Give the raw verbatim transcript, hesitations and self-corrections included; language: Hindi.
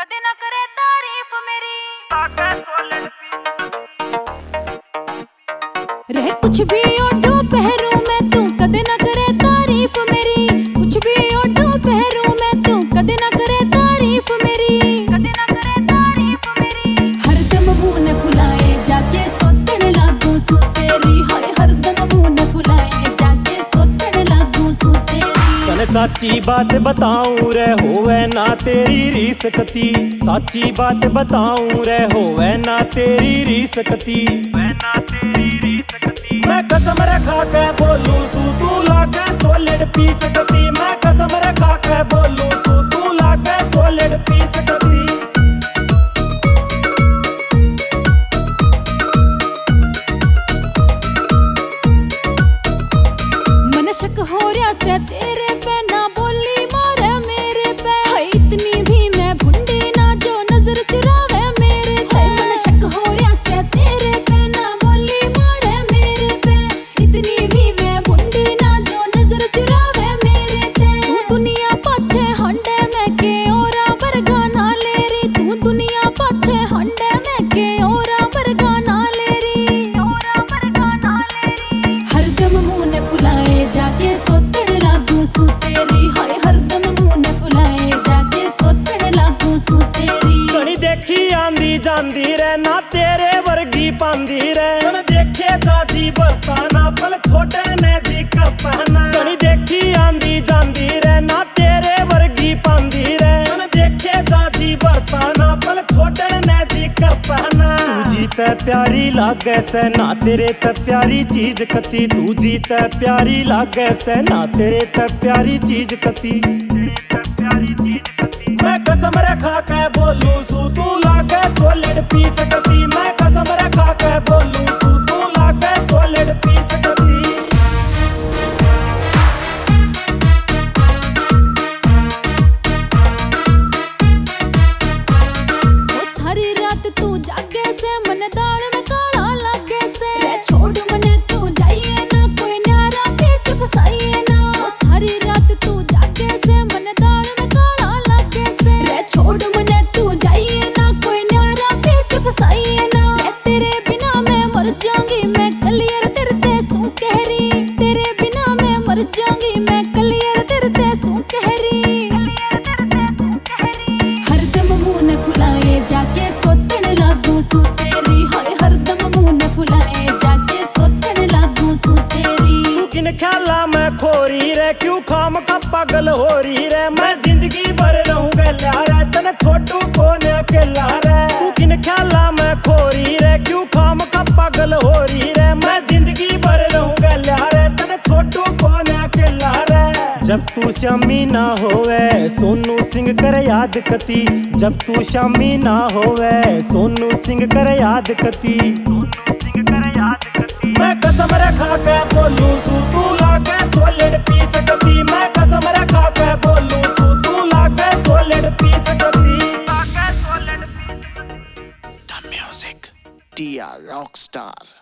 कदे ना करे तारीफ मेरी। रह कुछ भी ओढ़ो पहरूं मैं तू कदे ना करे तारीफ मेरी। कुछ भी ओढ़ो पहरूं मैं तू कदे ना करे तारीफ मेरी। कदे ना करे तारीफ मेरी। हरदम मुंह न फुलाए जाके सोतन लागू सू तेरी। हाय हरदम मुंह न फुलाए जाके सोतन लागू सू तेरी। तने साची बात बताऊं रे होवे ना तेरी रीस कती। साची बात बताऊं रे होवे ना तेरी रीस कती। मैं कसम रखा के बोलूं सू तू लागे सॉलिड पीस कती। मैं कसम रखा के बोलूं सू तू लागे सॉलिड पीस कती। मन शक हो रहा से तेरे पे ना बोली मारे मेरे पे। हाय इतनी भी मैं भुंडी ना जो नजर चुरावे मेरे पे। मन शक हो रहा से तेरे पे ना बोली मारे मेरे पे। इतनी भी मैं भुंडी ना जो नजर चुरावे मेरे पे। तू दुनिया पाछे हंडे में के औरा बरगा ना ले री। तू दुनिया पाछे हंडे में के औरा बरगा ना ले री। औरा बरगा ना ले री। हरदम मुंह ने फुलाए जाके सोतन लागू सू तेरी। हाय हरदम मुंह ने फुलाए जाके सोतन लागू सू तेरी। कणी देखी आंदी जांदी रे ना तेरे वर्गी पांदी रे। मन देखे जाजी बरता ना पल छोटे ने जी करता ना। कणी देखी आंदी जांदी रे ना तेरे वर्गी पांदी रे। मन देखे जाजी बरता ना पल छोटे ने जी करता ना। तू जीते प्यारी लागे से ना तेरे ते प्यारी चीज कती। तू जीते प्यारी लागे से ना तेरे ते प्यारी चीज कती। मैं कसम रखा के बोलूं सू तू लागे सॉलिड पीस कती। मैं कसम रखा के बोलूं सू तू लागे सॉलिड पीस कती। ओ सारी रात तू जागे से मन दाल में काला लागे से। रे छोड़ मने तू जाइए ना कोई न्यारा बीच फसाइए ना। ओ सारी रात तू जागे से मन दाल में काला लागे से। रे छोड़ मने तू जाइए ना कोई न्यारा बीच फसाइए ना। रे तेरे बिना मैं मर जाऊंगी मैं कलियर तेरे सू कहरी। तेरे बिना मैं मर जाऊंगी मैं कलियर तेरे सू कहरी। हरदम मुंह ने फुलाए जाके सोतन लागू सू तेरी। हाय हरदम मुंह ने फुलाए जाके सोतन लागू सू तेरी। तू किन ख्याला में खोरी रे क्यों खाम का पागल हो रही रे। मैं जिंदगी भर रहूंगा रे तने छोटू कौन अकेला रे। तू किन ख्याला में खोरी रे क्यों खाम का पागल हो रही रे। मैं जिंदगी भर रहूंगा रे तने छोटू कौन अकेला रे। जब तू शामी ना होवे सोनू सिंह कर याद कती। जब तू शामी ना होवे सोनू सिंह कर याद कती। मैं कसम रखा के बोलूं सू तू लागे सॉलिड पीस कती। मैं कसम रखा के बोलूं सू तू लागे सॉलिड पीस कती। The music, D R Rockstar.